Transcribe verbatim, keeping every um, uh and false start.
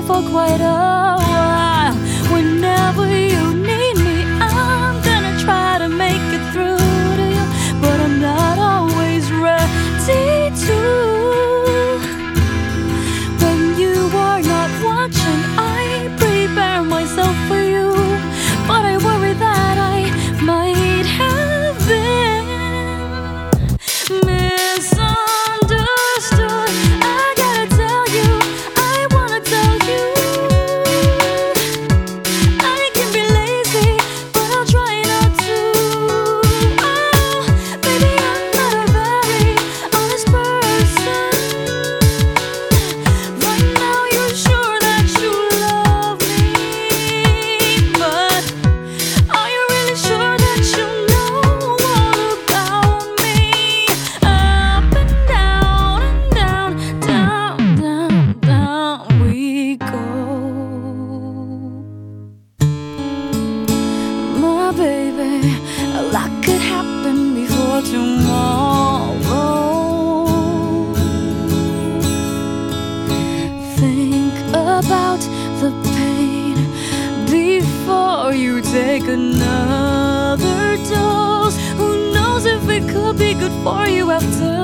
for quite a while. Whenever you need me, I'm gonna try to make it through to you, but I'm not always ready to. When you are not watching, I prepare myself for you, but I worry that I might have been misunderstood. I gotta tell you, I wanna tell you, I can be lazy, but I'll try not to. Oh, baby, I'm not a very honest person. Right now you're sure that you love me, but are you really sure that you know all about me? Up and down and down, down, down, down we go. My baby, a lot could happen before tomorrow. Think about the pain before you take another dose. Who knows if it could be good for you after